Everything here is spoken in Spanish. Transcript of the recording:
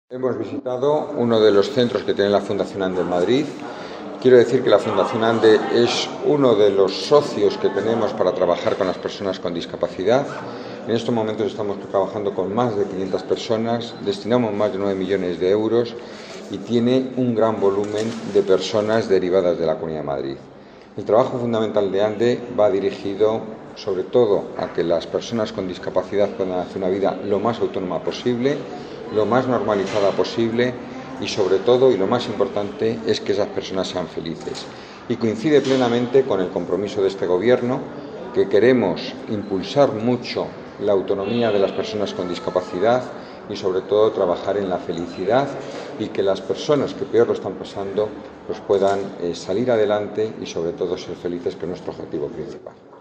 Hemos visitado uno de los centros que tiene la Fundación ANDE en Madrid. Quiero decir que la Fundación ANDE es uno de los socios que tenemos para trabajar con las personas con discapacidad. En estos momentos estamos trabajando con más de 500 personas, destinamos más de 9 millones de euros y tiene un gran volumen de personas derivadas de la Comunidad de Madrid. El trabajo fundamental de ANDE va dirigido sobre todo a que las personas con discapacidad puedan hacer una vida lo más autónoma posible, lo más normalizada posible y sobre todo, y lo más importante, es que esas personas sean felices. Y coincide plenamente con el compromiso de este Gobierno, que queremos impulsar mucho la autonomía de las personas con discapacidad y sobre todo trabajar en la felicidad y que las personas que peor lo están pasando pues puedan salir adelante y sobre todo ser felices, que es nuestro objetivo principal.